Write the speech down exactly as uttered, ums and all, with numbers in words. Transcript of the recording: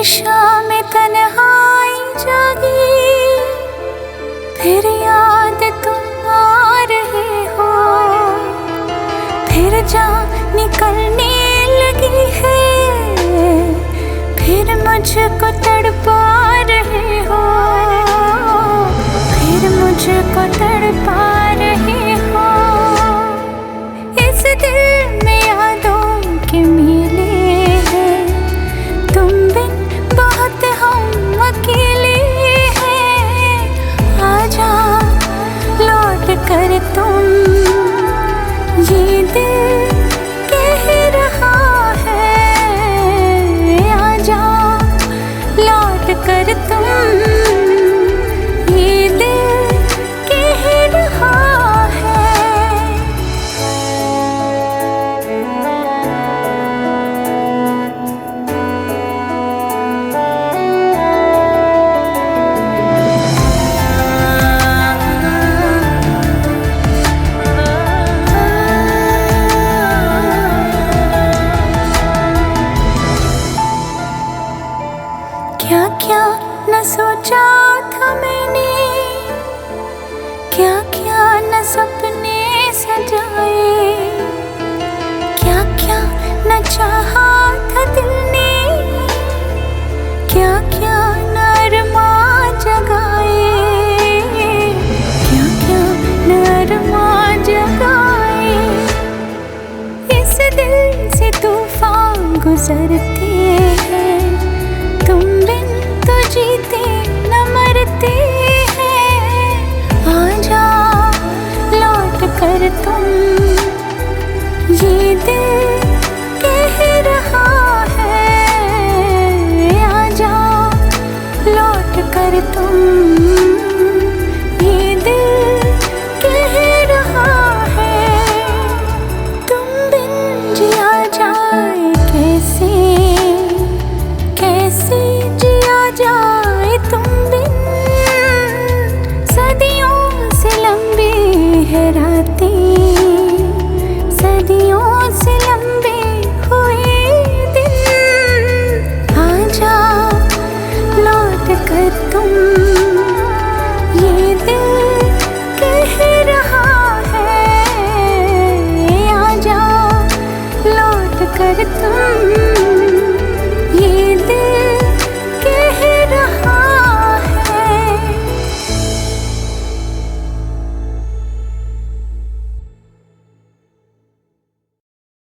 शाम तन्हाई जागी, फिर याद तुम आ रहे हो, फिर जान निकलने लगी है, फिर मुझको तड़पा रहे हो, फिर मुझको तड़पा रहे हो। इस दिल में यादों के मेले हैं, तुम बिन बहुत हम अकेले हैं। आजा लौट कर तुम, ये दिल कह रहा है। आजा लौट कर तुम, ये दिल कह रहा है। क्या क्या न सोचा था मैंने, क्या क्या न सपने सजाए, क्या क्या न चाहा था दिल ने, क्या क्या न अरमां जगाए, क्या क्या न अरमां जगाए। इस दिल से तूफान गुजरते हैं, तुम बिन तो जीते